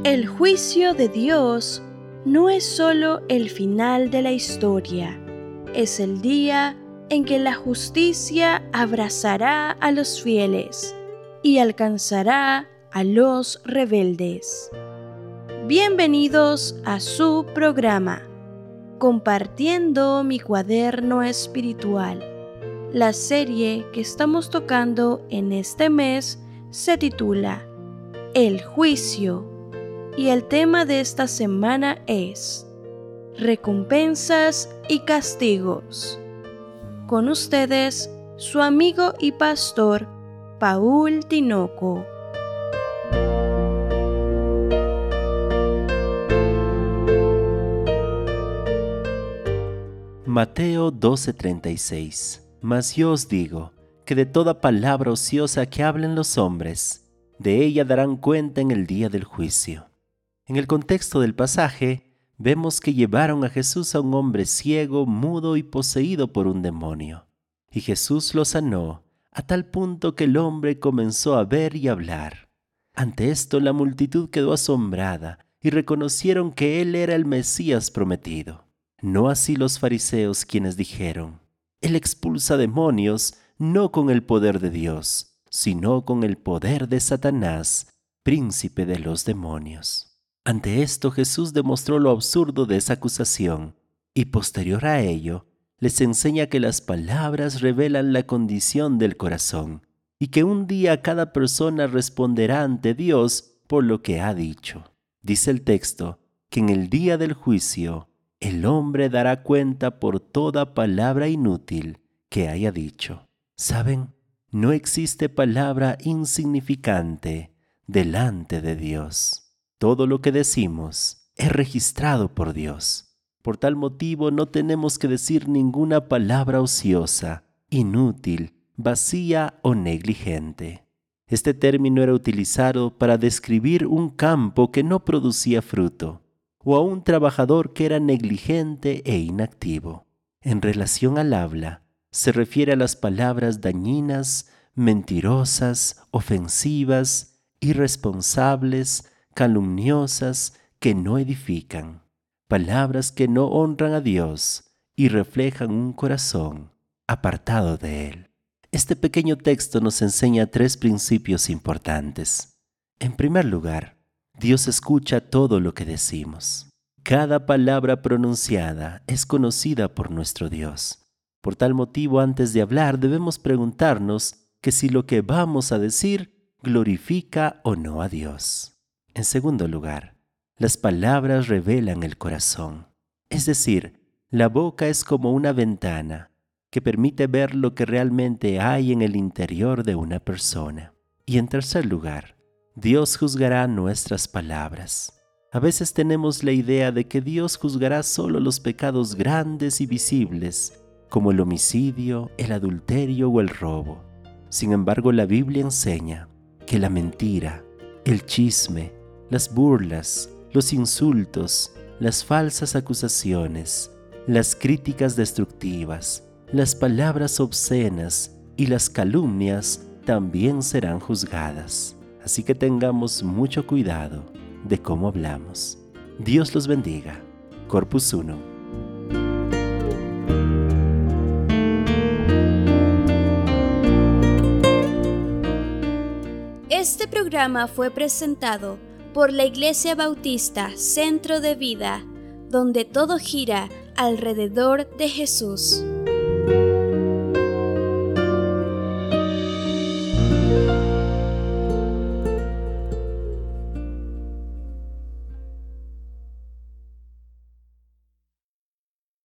El juicio de Dios no es solo el final de la historia, es el día en que la justicia abrazará a los fieles y alcanzará a los rebeldes. Bienvenidos a su programa, Compartiendo mi cuaderno espiritual. La serie que estamos tocando en este mes se titula El juicio y el tema de esta semana es Recompensas y castigos. Con ustedes, su amigo y pastor, Paul Tinoco. Mateo 12:36. Mas yo os digo, que de toda palabra ociosa que hablen los hombres, de ella darán cuenta en el día del juicio. En el contexto del pasaje, vemos que llevaron a Jesús a un hombre ciego, mudo y poseído por un demonio. Y Jesús lo sanó, a tal punto que el hombre comenzó a ver y hablar. Ante esto la multitud quedó asombrada y reconocieron que él era el Mesías prometido. No así los fariseos, quienes dijeron: Él expulsa demonios no con el poder de Dios, sino con el poder de Satanás, príncipe de los demonios. Ante esto Jesús demostró lo absurdo de esa acusación y posterior a ello les enseña que las palabras revelan la condición del corazón y que un día cada persona responderá ante Dios por lo que ha dicho. Dice el texto que en el día del juicio el hombre dará cuenta por toda palabra inútil que haya dicho. ¿Saben? No existe palabra insignificante delante de Dios. Todo lo que decimos es registrado por Dios. Por tal motivo no tenemos que decir ninguna palabra ociosa, inútil, vacía o negligente. Este término era utilizado para describir un campo que no producía fruto, o a un trabajador que era negligente e inactivo. En relación al habla, se refiere a las palabras dañinas, mentirosas, ofensivas, irresponsables, calumniosas, que no edifican, palabras que no honran a Dios y reflejan un corazón apartado de Él. Este pequeño texto nos enseña 3 principios importantes. En primer lugar, Dios escucha todo lo que decimos. Cada palabra pronunciada es conocida por nuestro Dios. Por tal motivo, antes de hablar, debemos preguntarnos que si lo que vamos a decir glorifica o no a Dios. En segundo lugar, las palabras revelan el corazón. Es decir, la boca es como una ventana que permite ver lo que realmente hay en el interior de una persona. Y en tercer lugar, Dios juzgará nuestras palabras. A veces tenemos la idea de que Dios juzgará solo los pecados grandes y visibles, como el homicidio, el adulterio o el robo. Sin embargo, la Biblia enseña que la mentira, el chisme, las burlas, los insultos, las falsas acusaciones, las críticas destructivas, las palabras obscenas y las calumnias también serán juzgadas. Así que tengamos mucho cuidado de cómo hablamos. Dios los bendiga. Corpus 1. Este programa fue presentado por la Iglesia Bautista Centro de Vida, donde todo gira alrededor de Jesús.